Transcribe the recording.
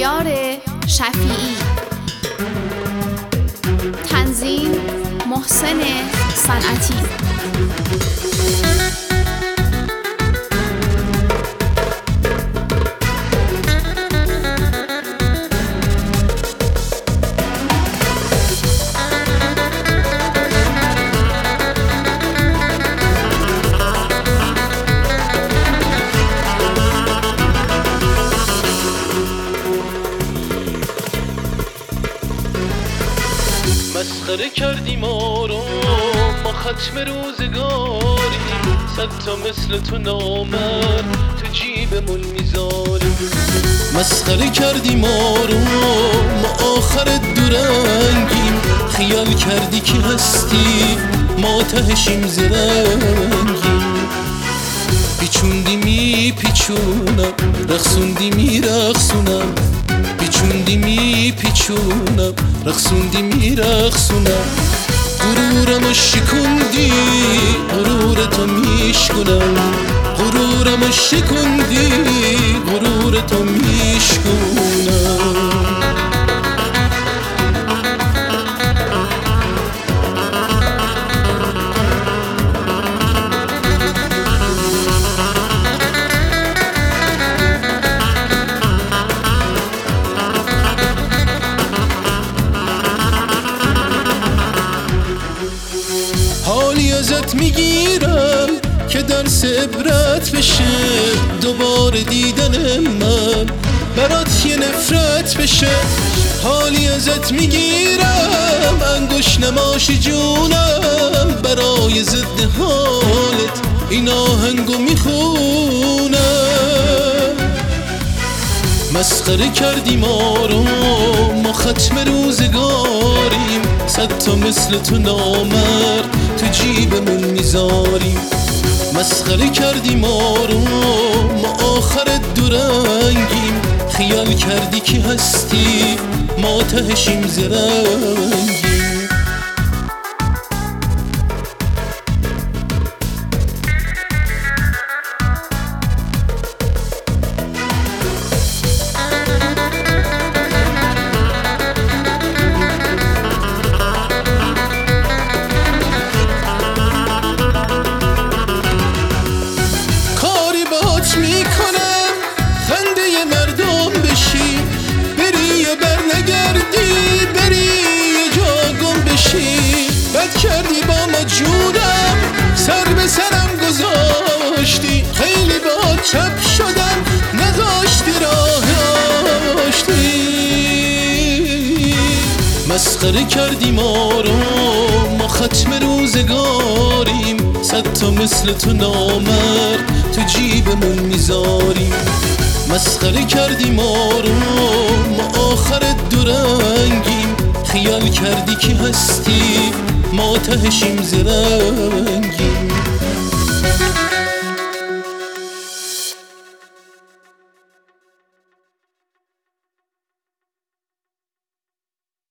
شهریار شفیعی. تنظیم محسن صنعتی. مسخره کردی ما رو، ما ختم روزگاریم، صد تا مثل تو نامرد تو جیبمون میذاریم. مسخره کردی ما رو، ما آخر دورنگیم، خیال کردی که هستی ما تهشیم زرنگیم. پیچوندی میپیچونم، رقصوندی میرقصونم، پیچوندی میپیچونم، رقصوندی میرقصونم. غرورمو شکوندی، غرورتو میشکنم، غرورمو شکوندی، غرورتو میشکنم. حالی ازت میگیرم که درس عبرت بشه، دوباره دیدن من برات یه نفرت بشه. حالی ازت میگیرم انگوش نماشی جونم، برای ضد حالت این آهنگو میخونم. مسخره کردی ما رو، ما ختم روزگاریم، صد تا مثل تو نامرد تو جیبمون میذاریم. مسخره کردی ما رو، ما آخر دورنگیم، خیال کردی که هستی ما تهشیم زرنگیم. میکنم خنده مردم بشی، بری یا بر نگردی، بری یه جا گم بشی. بد کردی با ما جونم، سر به سرم گذاشتی، خیلی با چپ شدم نذاشتی راه آشتی. مسخره کردی ما رو، ما ختم روزگاریم، صد تا مثل تو نامرد تو جیبمون میذاریم. مسخره کردی ما رو، ما آخر دورنگیم، خیال کردی که هستی ما تهشیم زرنگیم.